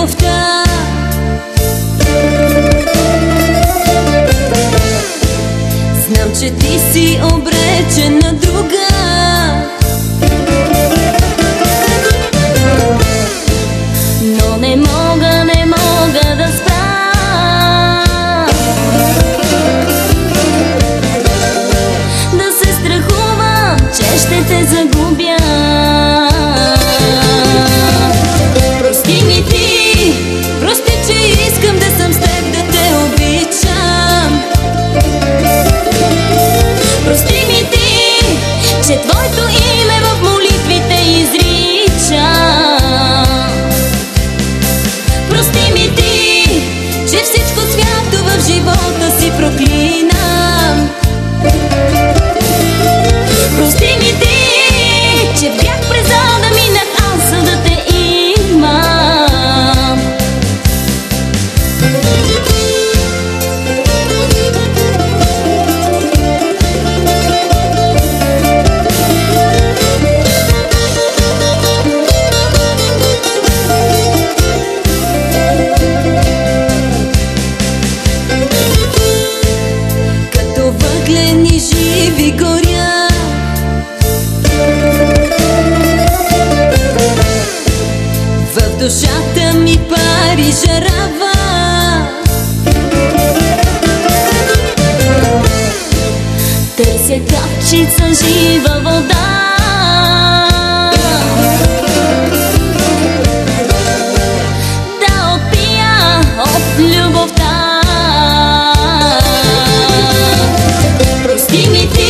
любовта. Знам, че ти си обречен на друга, но не мога да спра. Да се страхувам, че ще те загубя. Прости ми ти, прости, че искам да съм с теб, да те обичам. Прости ми ти, че твоето име в молитвите изричам. Прости ми ти, че всичко свято в живота си проклинам. Прости ми ти, че бях през да минах аз, за да те имам. Като въглени живи горя, в душата ми пари жарава. Търся капчица жива вода, да отпия от любовта. Прости ми ти,